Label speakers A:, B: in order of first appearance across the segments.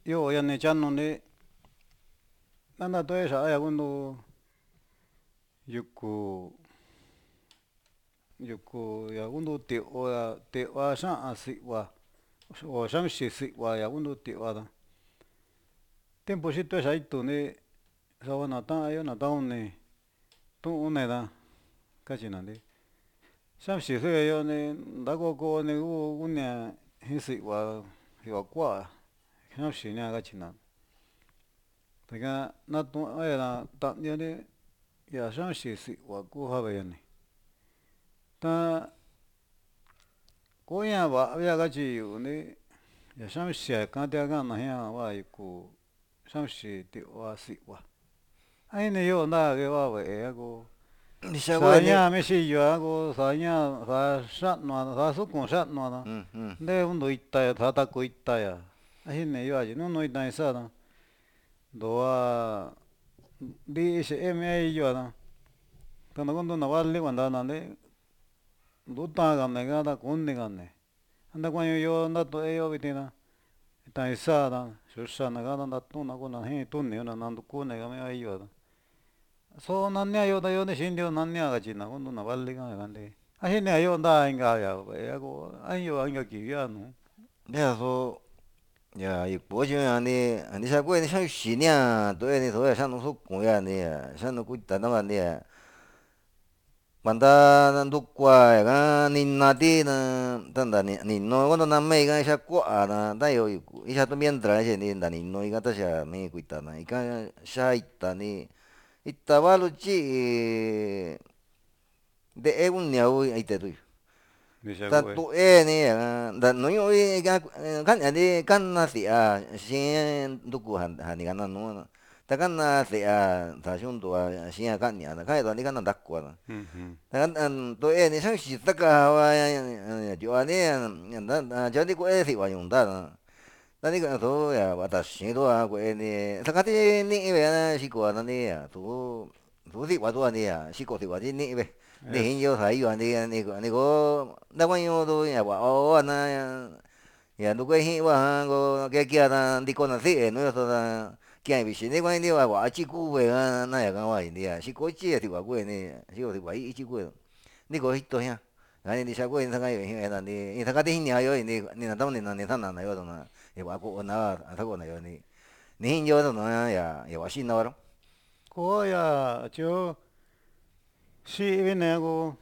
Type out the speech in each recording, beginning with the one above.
A: yo ya ne chano ne nana to esa ya cuando yuku yuku ya cuando te o sha asi wa o sham shi si wa ya cuando te wa da tiempo si to esa itu ne sa wa na ta yo na ta ne tu ne da kachi na ne sham shi se yo ne da ko ne u ne hi si wa kwa sham shi ne kachi na Teka na tu era ta ne ya sham shi si wa ku ha ba ne ta ko ya ba ya ga chi yu ne ya sham shi ka ta ga na ya wa ku sham shi ti wa si wa ai ne yo na ge wa we ya ko
B: Nisha
A: sa
B: we ni.
A: nya me shi yo ko sa nya sa sha no sa su con sha no na de un do ita ta ta ko ita ya ai ne yo ji no ita sa na do a di se me ai yo na cuando cuando na vale cuando na ne do ta ga ne ga da con ne ga ne anda cuando yo anda to yo vitina ta isa da su sa na ga da tu na ko na he tu ne na na ko ne ga me ai yo da so na ne yo da yo ne shin yo na ne ga chi na cuando na vale ga ga ne ai ne yo da inga ya ya ko ai yo anga ki ya no
B: 내가 소 야, 이 보시면 아니 자고 니 상 시냐 또 애니 더 상 농수 공야 니 상 농구 있다는 니 만다는 독과 가 닌나디는 단다 니 노고는 남매가 샤고 아나 다요 있고 이샤도 mientras ese ni 니 노이가 다샤 니 있다나 이까 샤 있다니 있다발루지 de un niau ai te tu
A: ni se
B: ta
A: ko
B: tu e ni da no yo ga kan ani kan na si a sin du ku han han ni kan na no ta kan na si a ta shun tu a sin a kan ni na kai do ni kan na dak ku na ta kan an tu e ni sang si ta ka wa jo ani da jo ni ku e si wa yung da na ta ni ka to ya wa ta sin do a ku e ni ta ka ti ni ve na si ku na ni ya tu si wa do ni ya si ku si wa ni ve để
A: es
B: hiện vô thấy rồi đi có đâu có nhiêu tôi nhà bảo anh nhà tôi cái hiện qua cái kia là đi con là thế nữa thôi là cái bị xin đi qua đi qua bảo chỉ cú về na nhà cái ngoài đi à chỉ có chỉ thì bảo quên đi chỉ có thì bảo ít chỉ quên đi có ít thôi ha anh đi sao quên thằng cái hiện là đi thằng cái đi nhà rồi đi là tao đi thằng nào rồi đó là thì bảo cô na thằng cô này rồi đi hiện vô đó là ya bảo xin nó đó
A: ko ya cho si viene ko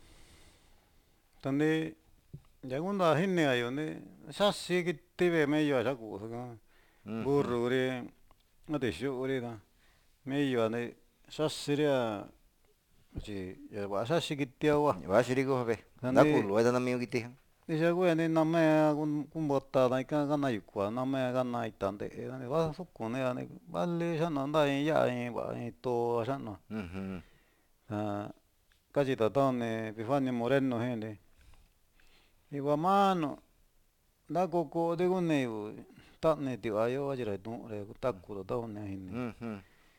A: tande ya cuando a hinne ayo ne sa si ki te ve me yo sa ko sa
B: ừ
A: burro re na de shu re da me yo ne sa si re ji ya ba sa si ki te wa
B: va xử lý có phải đã cũ
A: tande
B: lỗi đó là nhiều cái
A: ni sa ko ne na me kun botta da ka na yu kwa na me ga na itande ne ba su ko ne ne ba le sa na da ya ba to sa no
B: ừ
A: ah casi tatone Epifanio Moreno gente iwa mano da koko de gune ta ne ti ayo ajira tu re ta ku da ne hin
B: ừ ừ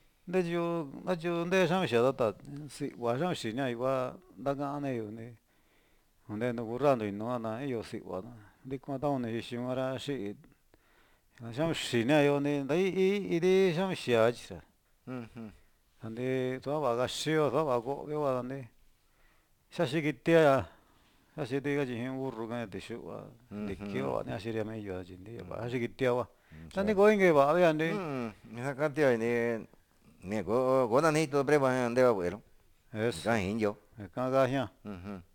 A: de jo de sham sha da ta si wa sham shi nya iwa da ga ne yo ne onde no burrando no na yo si wa na de ko ta ne shi mara shi sham shi nya yo ne dai I de sham shi a ji
B: ừ ừ
A: ande to wa ga shi yo to wa go ge wa ne sha shi ki te ya 사실 내가 지금 우르가 되셔와 느껴 아니 아시리아면 이어진데 봐 하시기 때와 근데 거긴 게 봐야 안돼
B: esa cantidad ni go go na ni to preba ande va bueno
A: es
B: ga hin yo
A: 가가냐
B: ừ